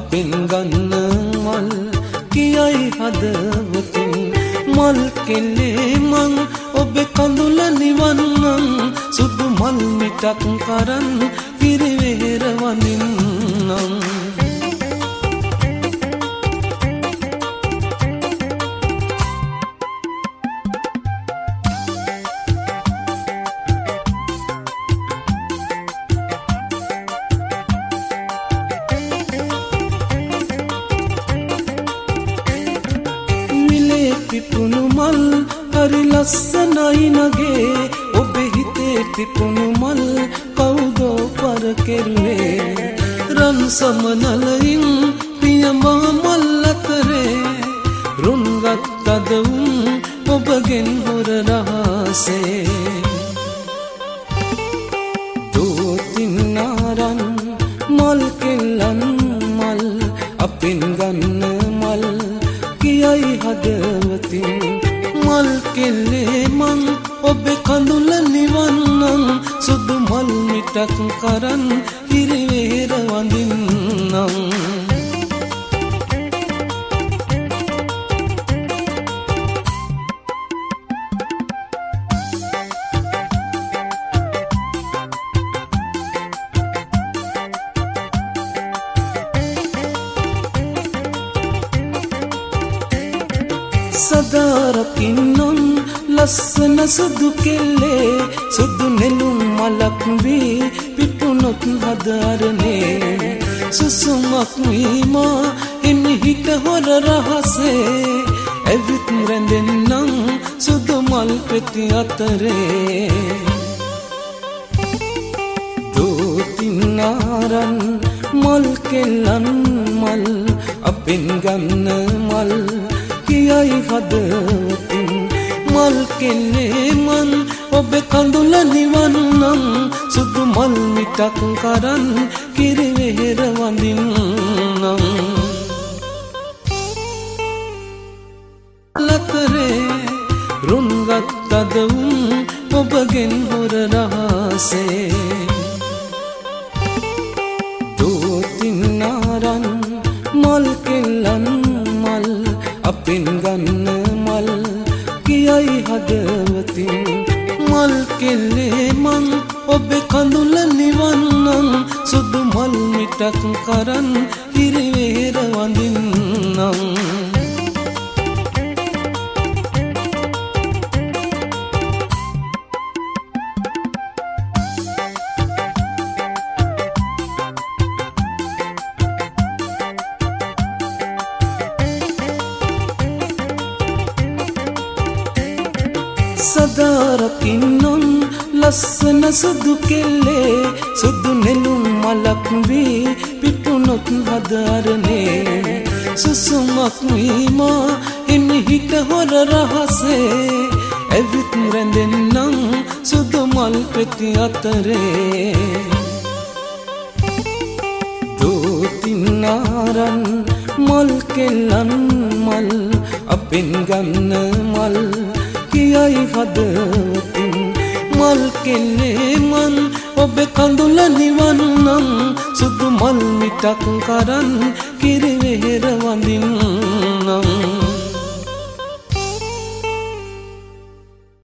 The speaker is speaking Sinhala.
අපෙන් ගන්න මල් කියයි හදවතින් මල් කෙල්ලේ මං ඔබේ කඳුල නිවන්නම් සුදු මල් මිටක් කරන් පිරිවෙහෙර වඳින්නම් පිපුණු මල් හරි ලස්සනයි නගේ ඔබේ හිතේ පිපුණු මල් කවුදෝ පර කෙරුවේ රන් සමනලයින් පියමා මල් අතරේ රුන්ගත්තද ඔබගෙන් හොර රහසේ දෝතින්නාරන් මල් කෙල්ලන් මල් අපෙන් ගන්න මල් කියයි හදවතින් මල් කෙල්ලේ මං ඔබේ කඳුල නිවන්නම් සුදු මල් මිටක් කරන් හිරිවෙහෙර වඳින්නම් සදාරකින්නම් ලස්සන සුදු කෙල්ලේ සුදු නෙළුම් මලක් වී පිපුණොත් හදරනේ සුසුමක් වීමා හිමිහිට හොර රහසේ ඇවිත් රැඳෙන්නම් සුදු මල් පෙති අතරේ දෝතින්නාරන් මල් කෙල්ලන් මල් අපෙන් ගන්න මල් කියයි හදවතින් මල් කෙල්ලේ මන් ඔබේ කඳුල නිවන්නම් සුදු මල් මිටක් කරන් කිරිවෙහෙර වඳින්නම් ලතරේ රුන්ගත්තද ඔබගෙන් හොර රහසේ දෝතින්නාරන් මල් කෙල්ලන් මල් අපෙන් ගන්න මල් කියයි හදවතින් මල් කෙල්ලේ මං ඔබේ කඳුල නිවන්නම් සුදු මල් මිටක් කරන් හිරිවෙහෙර වඳින්නම් සදාරකින්නම් ලස්සන සුදු කෙල්ලේ සුදු නෙළුම් මලක් වී පිපුණොත් හදරනේ සුසුමක් වීමා හිමිහිට හොර රහසේ ඇවිත් රැඳෙන්නම් සුදු මල් පෙති අතරේ දෝතින්නාරන් මල් කෙල්ලන් මල් අපෙන් ගන්න මල් කියයි හදවතින් මල් කෙල්ලේ මන් ඔබේ කඳුල නිවන්නම් සුදු මල් මිටක් කරන් කිරිවෙහෙර වඳින්නම්